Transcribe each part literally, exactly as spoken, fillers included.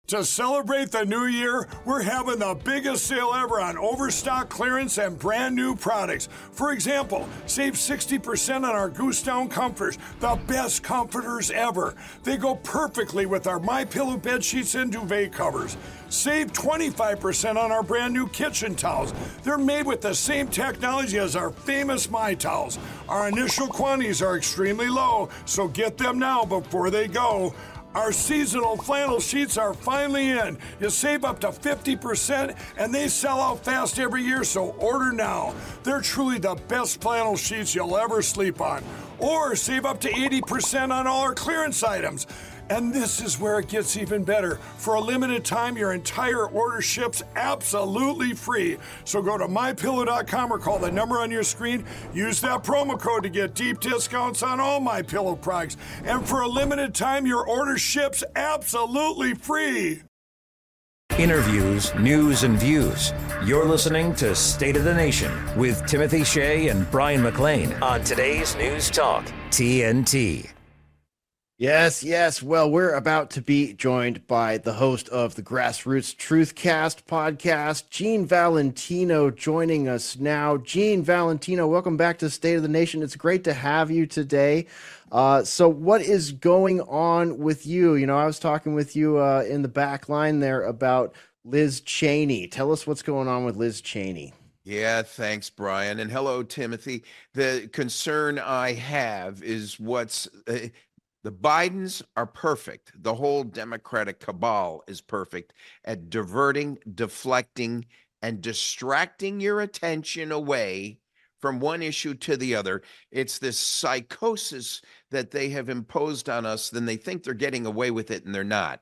To celebrate the new year, we're having the biggest sale ever on overstock clearance and brand new products. For example, save sixty percent on our Goose Down comforters, the best comforters ever. They go perfectly with our MyPillow bed sheets and duvet covers. Save twenty-five percent on our brand new kitchen towels. They're made with the same technology as our famous My Towels. Our initial quantities are extremely low, so get them now before they go. Our seasonal flannel sheets are finally in. You save up to fifty percent and they sell out fast every year, so order now. They're truly the best flannel sheets you'll ever sleep on. Or save up to eighty percent on all our clearance items. And this is where it gets even better. For a limited time, your entire order ships absolutely free. So go to my pillow dot com or call the number on your screen. Use that promo code to get deep discounts on all MyPillow products. And for a limited time, your order ships absolutely free. Interviews, news, and views. You're listening to State of the Nation with Timothy Shea and Brian McLean on today's News Talk, T N T. Yes, yes. Well, we're about to be joined by the host of the Grassroots Truthcast podcast, Gene Valentino, joining us now. Gene Valentino, welcome back to State of the Nation. It's great to have you today. Uh, so what is going on with you? You know, I was talking with you uh, in the back line there about Liz Cheney. Tell us what's going on with Liz Cheney. Yeah, thanks, Brian. And hello, Timothy. The concern I have is what's... Uh, The Bidens are perfect. The whole Democratic cabal is perfect at diverting, deflecting, and distracting your attention away from one issue to the other. It's this psychosis that they have imposed on us. Then they think they're getting away with it, and they're not.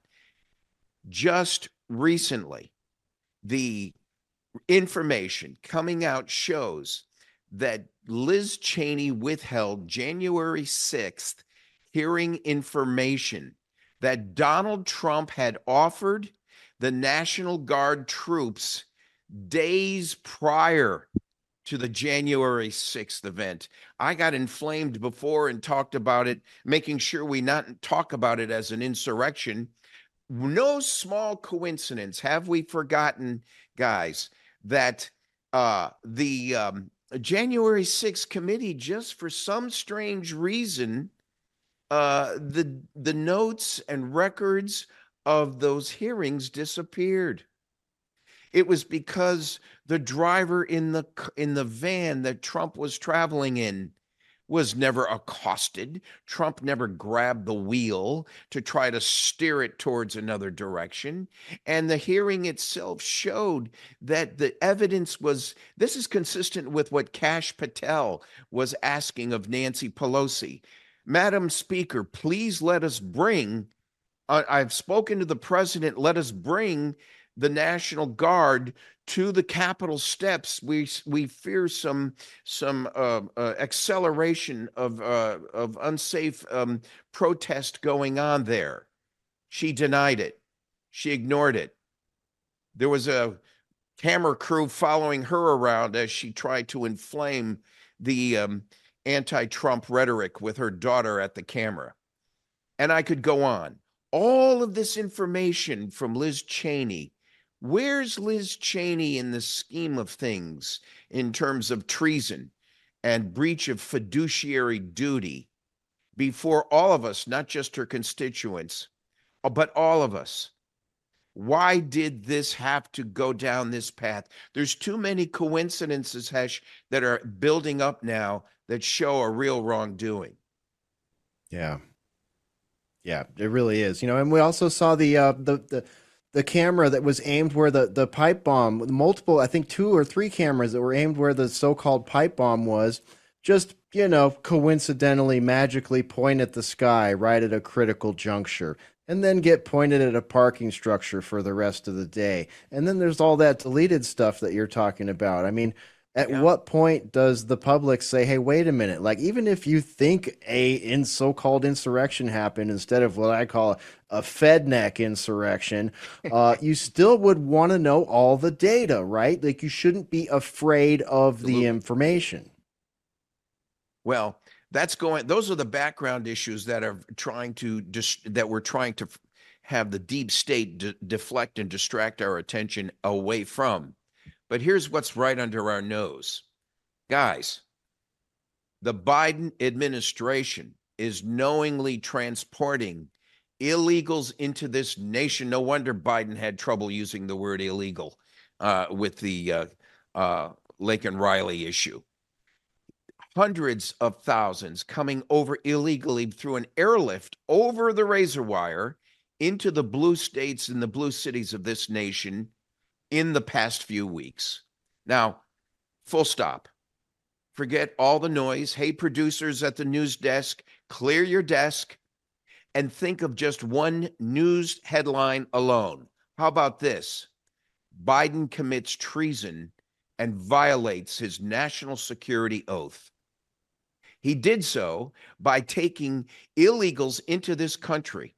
Just recently, the information coming out shows that Liz Cheney withheld January sixth hearing information that Donald Trump had offered the National Guard troops days prior to the January sixth event. I got inflamed before and talked about it, making sure we not talk about it as an insurrection. No small coincidence have we forgotten, guys, that uh, the um, January sixth committee, just for some strange reason, Uh, the the notes and records of those hearings disappeared. It was because the driver in the in the van that Trump was traveling in was never accosted. Trump never grabbed the wheel to try to steer it towards another direction. And the hearing itself showed that the evidence was, this is consistent with what Kash Patel was asking of Nancy Pelosi. Madam Speaker, please let us bring, uh, I've spoken to the president, let us bring the National Guard to the Capitol steps. We we fear some some uh, uh, acceleration of uh, of unsafe um, protest going on there. She denied it. She ignored it. There was a camera crew following her around as she tried to inflame the um, anti-Trump rhetoric with her daughter at the camera. And I could go on. All of this information from Liz Cheney. Where's Liz Cheney in the scheme of things in terms of treason and breach of fiduciary duty before all of us, not just her constituents, but all of us? Why did this have to go down this path? There's too many coincidences, Hesh, that are building up now that show a real wrongdoing. Yeah. Yeah, it really is. You know, and we also saw the uh, the the the camera that was aimed where the, the pipe bomb, multiple, I think two or three cameras that were aimed where the so-called pipe bomb was, just, you know, coincidentally, magically point at the sky right at a critical juncture, and then get pointed at a parking structure for the rest of the day. And then there's all that deleted stuff that you're talking about. I mean, at yeah. what point does the public say, hey, wait a minute, like even if you think a in so-called insurrection happened instead of what I call a Fedneck insurrection, uh, you still would want to know all the data, right? Like you shouldn't be afraid of Absolutely. the information. Well, that's going, those are the background issues that are trying to, dis, that we're trying to have the deep state de- deflect and distract our attention away from. But here's what's right under our nose. Guys, the Biden administration is knowingly transporting illegals into this nation. No wonder Biden had trouble using the word illegal uh, with the uh, uh, Laken Riley issue. Hundreds of thousands coming over illegally through an airlift over the razor wire into the blue states and the blue cities of this nation in the past few weeks. Now, full stop. Forget all the noise. Hey, producers at the news desk, clear your desk and think of just one news headline alone. How about this? Biden commits treason and violates his national security oath. He did so by taking illegals into this country.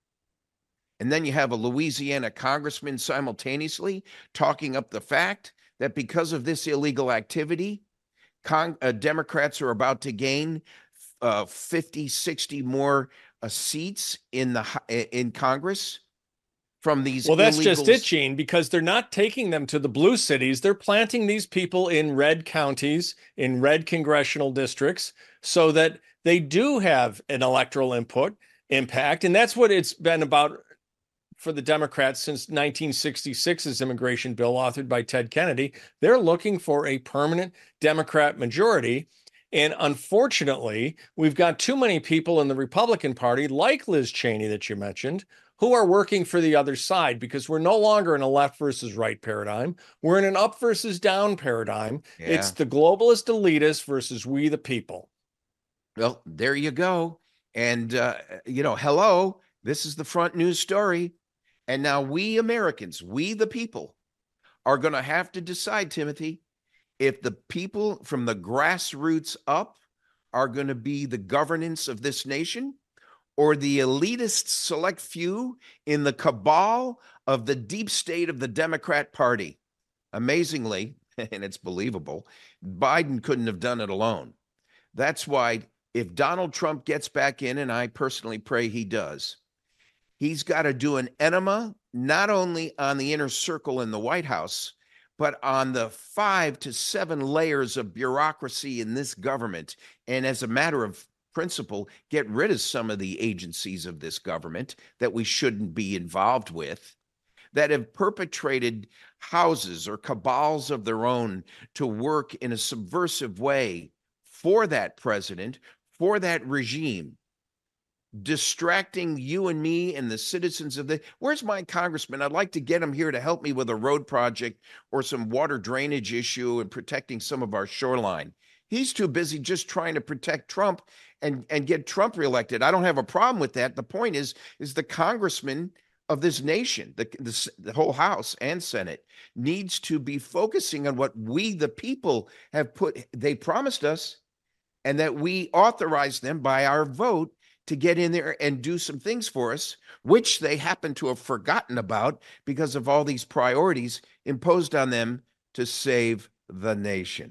And then you have a Louisiana congressman simultaneously talking up the fact that because of this illegal activity, Con- uh, Democrats are about to gain uh, fifty, sixty more uh, seats in the in Congress from these. Well, that's illegals. just it, Gene, because they're not taking them to the blue cities. They're planting these people in red counties, in red congressional districts, so that they do have an electoral input impact. And that's what it's been about for the Democrats since nineteen sixty-six's immigration bill authored by Ted Kennedy. They're looking for a permanent Democrat majority. And unfortunately, we've got too many people in the Republican Party, like Liz Cheney that you mentioned, who are working for the other side, because we're no longer in a left versus right paradigm. We're in an up versus down paradigm. Yeah. It's the globalist elitists versus we the people. Well, there you go. And, uh, you know, hello, this is the front news story. And now we Americans, we the people, are going to have to decide, Timothy, if the people from the grassroots up are going to be the governance of this nation, or the elitist select few in the cabal of the deep state of the Democrat Party. Amazingly, and it's believable, Biden couldn't have done it alone. That's why if Donald Trump gets back in, and I personally pray he does, he's got to do an enema, not only on the inner circle in the White House, but on the five to seven layers of bureaucracy in this government. And as a matter of principle, get rid of some of the agencies of this government that we shouldn't be involved with, that have perpetrated houses or cabals of their own to work in a subversive way for that president, for that regime, distracting you and me and the citizens of the. Where's my congressman? I'd like to get him here to help me with a road project or some water drainage issue and protecting some of our shoreline. He's too busy just trying to protect Trump and, and get Trump reelected. I don't have a problem with that. The point is, is the congressman of this nation, the, the, the whole House and Senate, needs to be focusing on what we, the people, have put, they promised us, and that we authorized them by our vote to get in there and do some things for us, which they happen to have forgotten about because of all these priorities imposed on them to save the nation.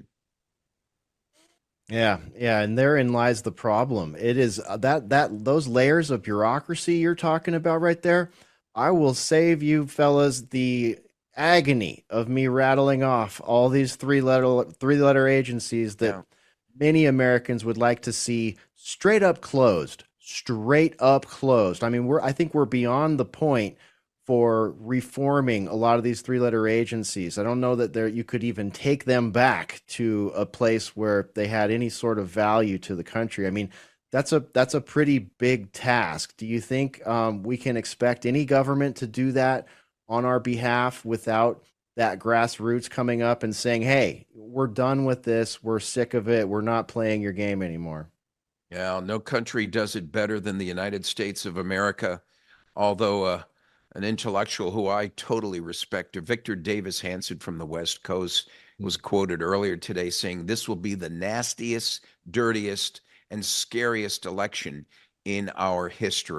Yeah, yeah, and therein lies the problem. It is uh, that that those layers of bureaucracy you're talking about right there. I will save you fellas the agony of me rattling off all these three letter three letter agencies that yeah. many Americans would like to see straight up closed. Straight up closed. I mean, we're I think we're beyond the point for reforming a lot of these three-letter agencies. I don't know that there you could even take them back to a place where they had any sort of value to the country. I mean, that's a that's a pretty big task. Do you think um, we can expect any government to do that on our behalf without that grassroots coming up and saying, "Hey, we're done with this. We're sick of it. We're not playing your game anymore"? Yeah, no country does it better than the United States of America, although uh, an intellectual who I totally respect, Victor Davis Hanson from the West Coast, was quoted earlier today saying this will be the nastiest, dirtiest, and scariest election in our history.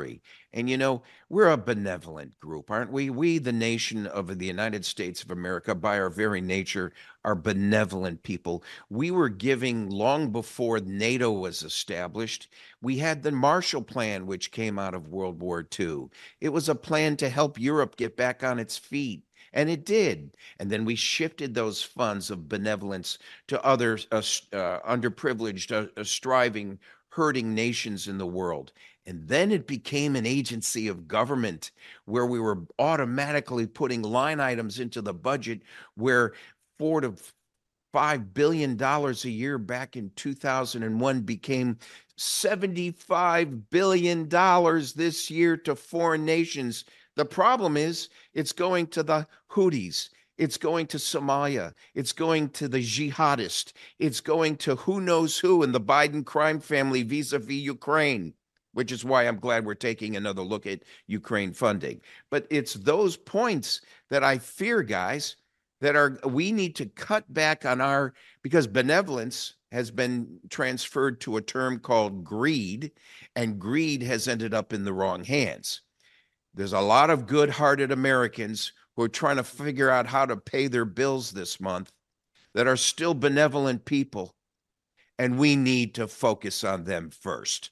And, you know, we're a benevolent group, aren't we? We, the nation of the United States of America, by our very nature, are benevolent people. We were giving long before NATO was established. We had the Marshall Plan, which came out of World War Two. It was a plan to help Europe get back on its feet. And it did. And then we shifted those funds of benevolence to other uh, uh, underprivileged, uh, uh, striving, hurting nations in the world. And then it became an agency of government where we were automatically putting line items into the budget where four to five billion dollars a year back in two thousand one became seventy-five billion dollars this year to foreign nations. The problem is it's going to the Houthis. It's going to Somalia. It's going to the jihadists. It's going to who knows who in the Biden crime family vis-a-vis Ukraine, which is why I'm glad we're taking another look at Ukraine funding. But it's those points that I fear, guys, that are we need to cut back on our, because benevolence has been transferred to a term called greed, and greed has ended up in the wrong hands. There's a lot of good-hearted Americans who are trying to figure out how to pay their bills this month that are still benevolent people, and we need to focus on them first.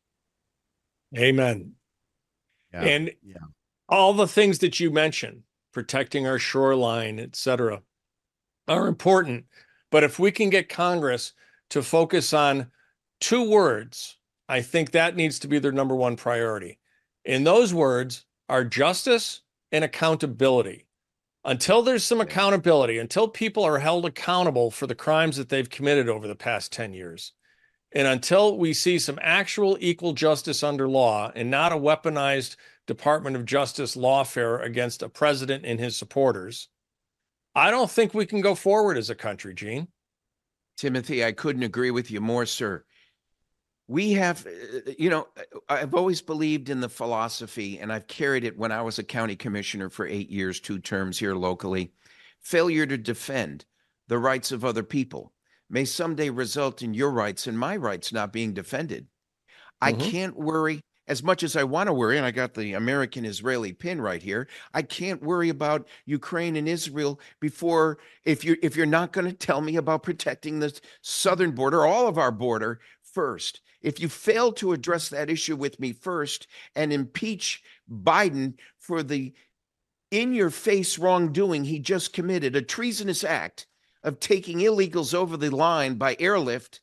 Amen. Yeah. And Yeah. all the things that you mentioned, protecting our shoreline, et cetera, are important. But if we can get Congress to focus on two words, I think that needs to be their number one priority. And those words are justice and accountability. Until there's some accountability, until people are held accountable for the crimes that they've committed over the past ten years, and until we see some actual equal justice under law and not a weaponized Department of Justice lawfare against a president and his supporters, I don't think we can go forward as a country, Gene. Timothy, I couldn't agree with you more, sir. We have, you know, I've always believed in the philosophy, and I've carried it when I was a county commissioner for eight years, two terms here locally. Failure to defend the rights of other people may someday result in your rights and my rights not being defended. I Mhm. can't worry as much as I want to worry, and I got the American-Israeli pin right here. I can't worry about Ukraine and Israel before, if you're, if you're not going to tell me about protecting the southern border, all of our border first. If you fail to address that issue with me first and impeach Biden for the in-your-face wrongdoing he just committed, a treasonous act of taking illegals over the line by airlift,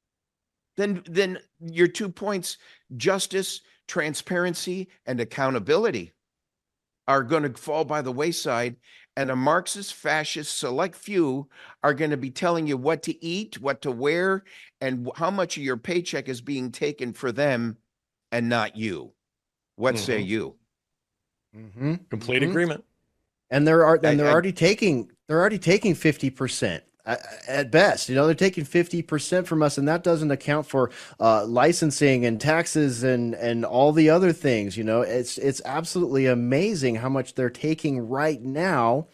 then, then your two points, justice, transparency, and accountability, are going to fall by the wayside. And a Marxist, fascist, select few are going to be telling you what to eat, what to wear, and how much of your paycheck is being taken for them and not you. What Mm-hmm. say you? Mm-hmm. Complete Mhm. agreement. And they're and they're I- I- already taking they're already taking fifty percent at best. You know, they're taking fifty percent from us, and that doesn't account for uh, licensing and taxes and and all the other things. You know, it's it's absolutely amazing how much they're taking right now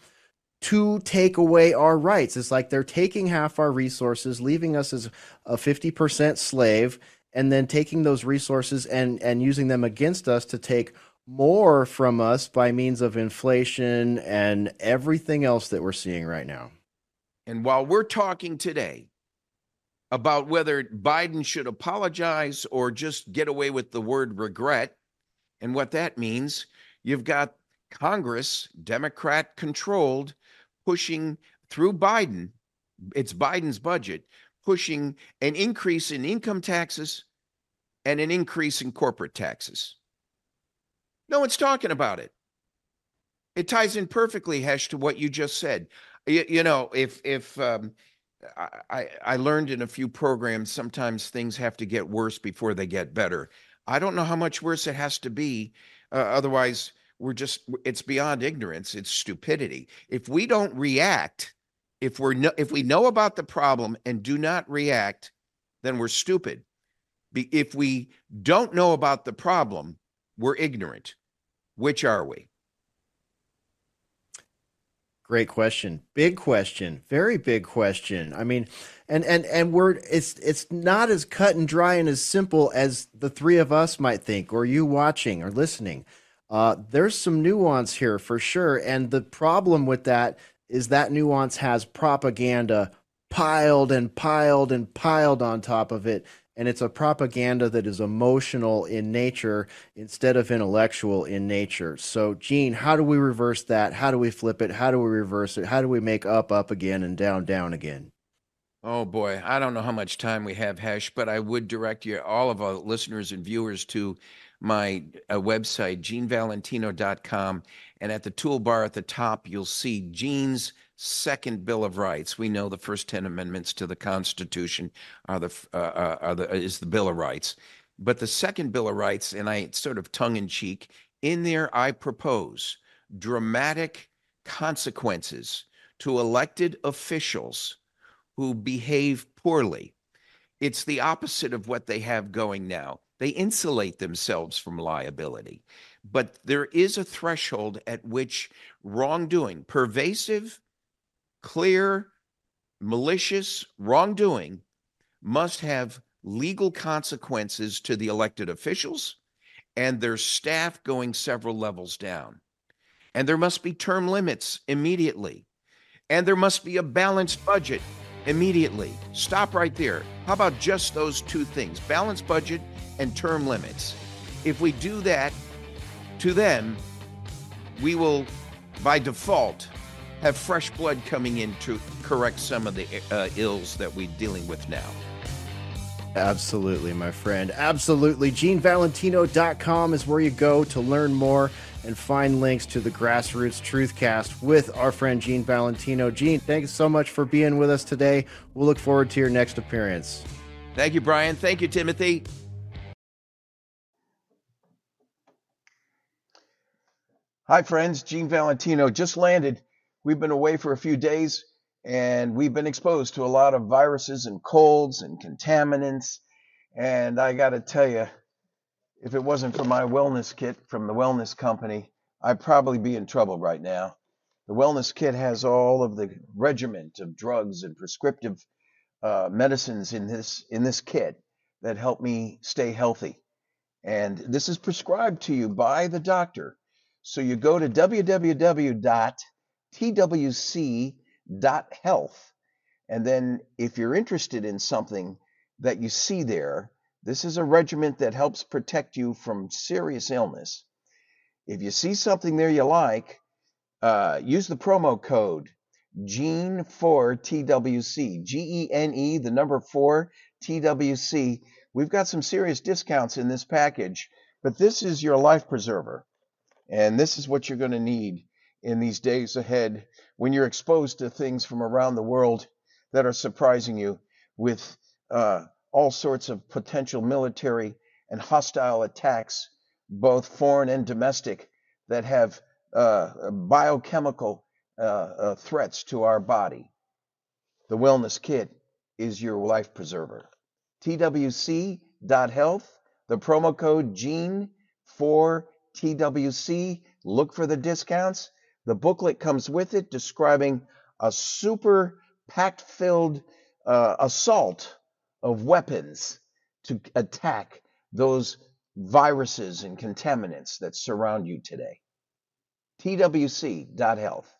to take away our rights. It's like they're taking half our resources, leaving us as a fifty percent slave, and then taking those resources and and using them against us to take more from us by means of inflation and everything else that we're seeing right now. And while we're talking today about whether Biden should apologize or just get away with the word regret and what that means, you've got Congress, Democrat controlled, pushing through Biden, it's Biden's budget, pushing an increase in income taxes and an increase in corporate taxes. No one's talking about it. It ties in perfectly, Hesh, to what you just said. You, you know, if if um, I, I learned in a few programs, sometimes things have to get worse before they get better. I don't know how much worse it has to be. Uh, otherwise, we're just, it's beyond ignorance. It's stupidity. If we don't react, if we're no, if we know about the problem and do not react, then we're stupid. Be, if we don't know about the problem, we're ignorant. Which are we? Great question. Big question. Very big question. I mean, and and and we're it's it's not as cut and dry and as simple as the three of us might think, or you watching or listening. Uh, there's some nuance here for sure, and the problem with that is that nuance has propaganda piled and piled and piled on top of it. And it's a propaganda that is emotional in nature instead of intellectual in nature. So, Gene, how do we reverse that? How do we flip it? How do we reverse it? How do we make up, up again and down, down again? Oh boy, I don't know how much time we have, Hesh, but I would direct you, all of our listeners and viewers, to my uh, website, gene valentino dot com. And at the toolbar at the top, you'll see Gene's second Bill of Rights. We know the first ten amendments to the Constitution are the uh, uh, are the is the Bill of Rights, but the second Bill of Rights, and I sort of tongue in cheek in there, I propose dramatic consequences to elected officials who behave poorly. It's the opposite of what they have going now. They insulate themselves from liability, but there is a threshold at which wrongdoing, pervasive, clear, malicious wrongdoing, must have legal consequences to the elected officials and their staff going several levels down. And there must be term limits immediately. And there must be a balanced budget immediately. Stop right there. How about just those two things, balanced budget and term limits? If we do that to them, we will, by default, have fresh blood coming in to correct some of the uh, ills that we're dealing with now. Absolutely, my friend. Absolutely. gene valentino dot com is where you go to learn more and find links to the Grassroots Truthcast with our friend Gene Valentino. Gene, thanks so much for being with us today. We'll look forward to your next appearance. Thank you, Brian. Thank you, Timothy. Hi, friends. Gene Valentino just landed. We've been away for a few days, and we've been exposed to a lot of viruses and colds and contaminants. And I got to tell you, if it wasn't for my wellness kit from the wellness company, I'd probably be in trouble right now. The wellness kit has all of the regiment of drugs and prescriptive uh, medicines in this in this kit that help me stay healthy. And this is prescribed to you by the doctor. So you go to w w w dot t w c dot health, and then if you're interested in something that you see there, this is a regimen that helps protect you from serious illness. If you see something there you like, uh, use the promo code Gene four T W C, G E N E, the number four T W C. We've got some serious discounts in this package, but this is your life preserver. And this is what you're going to need in these days ahead when you're exposed to things from around the world that are surprising you with uh, all sorts of potential military and hostile attacks, both foreign and domestic, that have uh, biochemical uh, uh, threats to our body. The Wellness Kit is your life preserver. T W C dot health, the promo code Gene four T W C. Look for the discounts. The booklet comes with it describing a super packed-filled uh, assault of weapons to attack those viruses and contaminants that surround you today. T W C dot health.